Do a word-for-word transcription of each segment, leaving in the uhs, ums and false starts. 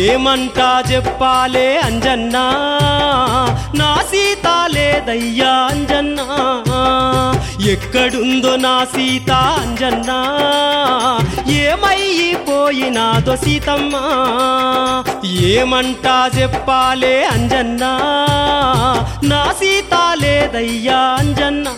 ఏమంటా చెప్పాలే అంజన్నా నా సీత లేదయ్యా అంజన్నా ఎక్కడుందో నా సీత అంజన్నా ఏమైపోయినాదో సీతమ్మ ఏమంటా చెప్పాలే అంజన్నా నా సీత లేదయ్యా అంజన్నా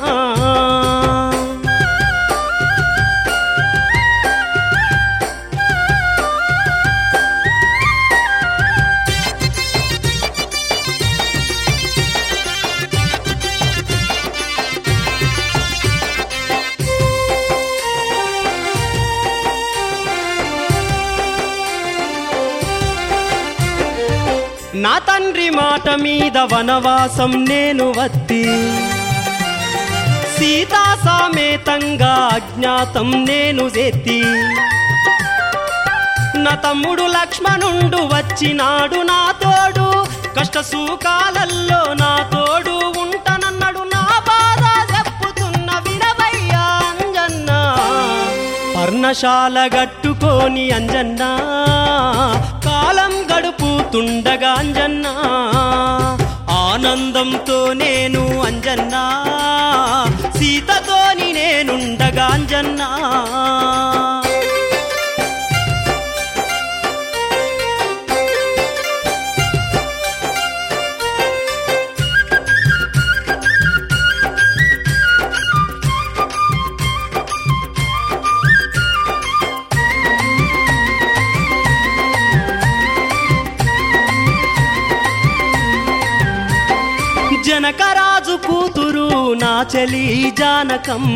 నా తండ్రి మాట మీద వనవాసం నేను వత్తి సీతా సమేతంగా అజ్ఞాతం నేను చేతి నా తమ్ముడు లక్ష్మణుండు వచ్చినాడు నా తోడు కష్ట సుఖాలల్లో నా తోడు ఉంటానన్నాడు నా బాధ చెప్పుతున్న వినవయ్యా అంజన్నా పర్ణశాల గట్టుకొని అంజన్నా కాలం గడుపుతుండగా అంజన్నా ఆనందంతో నేను అంజన్నా సీతతోని నేనుండగా అంజన్నా జనకరాజు కూతురు నా చెలి జానకమ్మ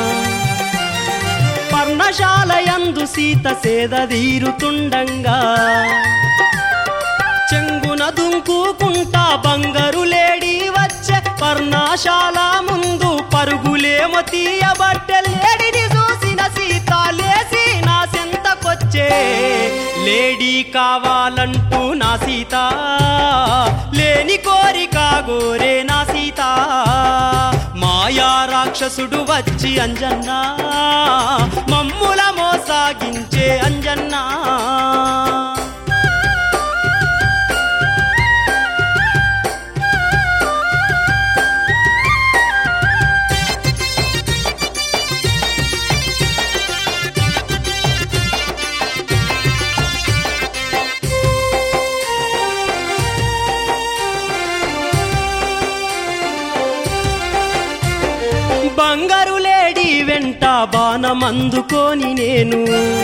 పర్ణశాలయందు సీత సేద తీరుతుండంగా చెంగున దుంకుకుంటా బంగారు లేడి వచ్చే పర్ణశాల ముందు పరుగులేమో తీయబట్టే లేడిని చూసిన సీత లేసి నా సెంతకొచ్చే లేడీ కావాలంటూ నా సీత లేని కోరిక గోరే నా సీత మాయా రాక్షసుడు వచ్చి అంజన్నా మమ్ముల మోసాగించే అంజన్నా బంగారు లేడి వెంట బాణమందుకొని నేను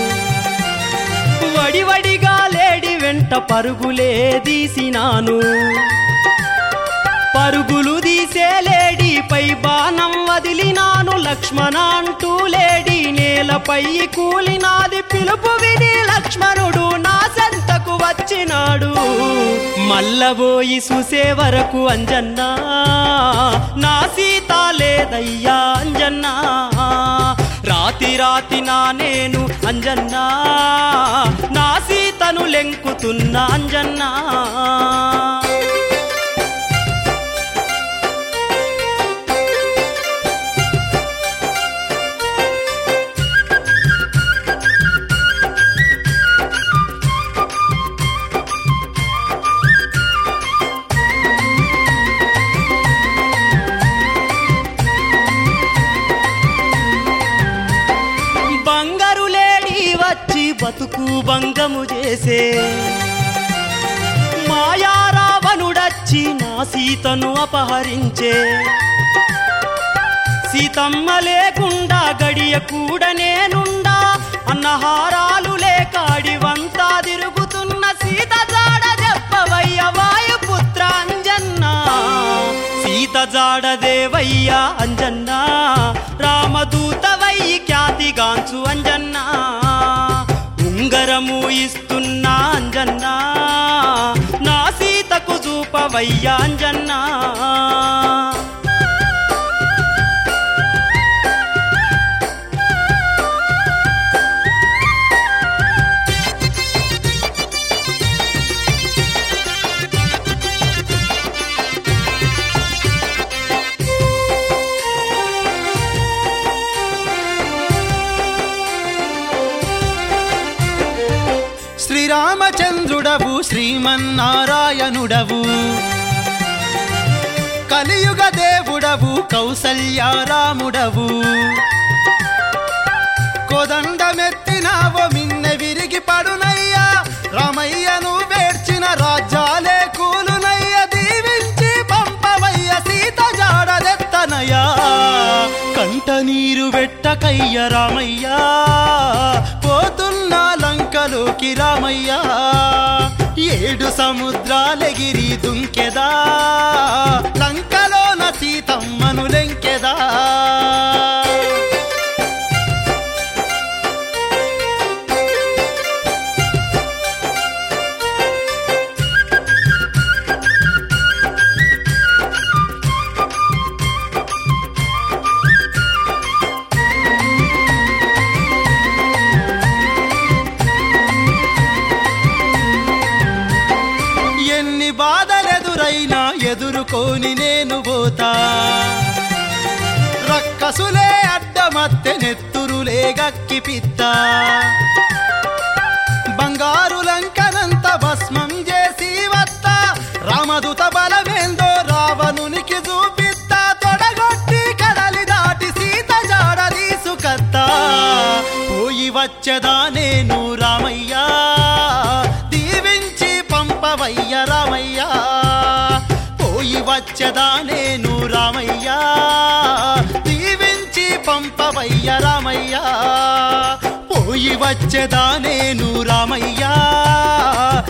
వడివడిగా లేడి వెంట పరుగులే తీసినాను పరుగులు తీసే లేడీపై బాణం వదిలినాను లక్ష్మణ అంటూ లేడి నేలపై కూలినాది పిలుపు విని లక్ష్మణుడు నా సంతకు వచ్చినాడు మల్లబోయి చూసే వరకు అంజన్నా నా సీత లేదయ్యా అంజన్నా రాతి రాతి నా నేను అంజన్నా నా సీతను లెంకుతున్నా అంజన్నా బతుకు భంగము చేసే మాయా రావణుడచ్చి నా సీతను అపహరించే సీతమ్మ లేకుండా గడియ కూడా నేనుండా అన్నహారాలు లేకాడివంతా తిరుగుతున్న సీత జాడ చెప్పవయ్య వాయుపుత్ర అంజన్నా సీత జాడ దేవయ్యా అంజన్నా రామదూతవయ్యి ఖ్యాతిగాంచు అంజన్నా ఉంగరము ఇస్తున్నా అంజన్నా నా సీతకు చూపవయ్యా అంజన్నా శ్రీరామచంద్రుడు పురుషుడవు శ్రీమన్నారాయణుడవు కలియుగ దేవుడవు కౌసల్యారాముడవు కోదండమెత్తినావో మిన్నె విరిగి పడునయ్యా రామయ్యను వేర్చిన రాజ్యాలే కూలునయ్య దీవించి పంపవయ్య సీత జాడదెత్తనయ్యా కంట నీరు వెట్టకయ్య రామయ్యా పోతున్న లంకలోకి రామయ్యా ఏడు సముద్రాలెగిరి దుంకెదా లంకలోన సీతమ్మను లెంకెదా బాధలెదురైనా ఎదుర్కొని నేను పోతా రక్కసులే అడ్డమత్తె నెత్తురులే గక్కి పిత్త బంగారు లంకనంత భస్మం చేసి వత్తా రామదూత బలమేందో రావణునికి చూపిత్తా తొడగొట్టి కడలి దాటి సీత జాడ తీసుకత్తా పోయి వచ్చదా నేను రామయ్యా పంపవయ్య రామయ్యా పోయి వచ్చదా నేను రామయ్యా దీవించి పంపవయ్య రామయ్యా పోయి వచ్చదా నేను రామయ్యా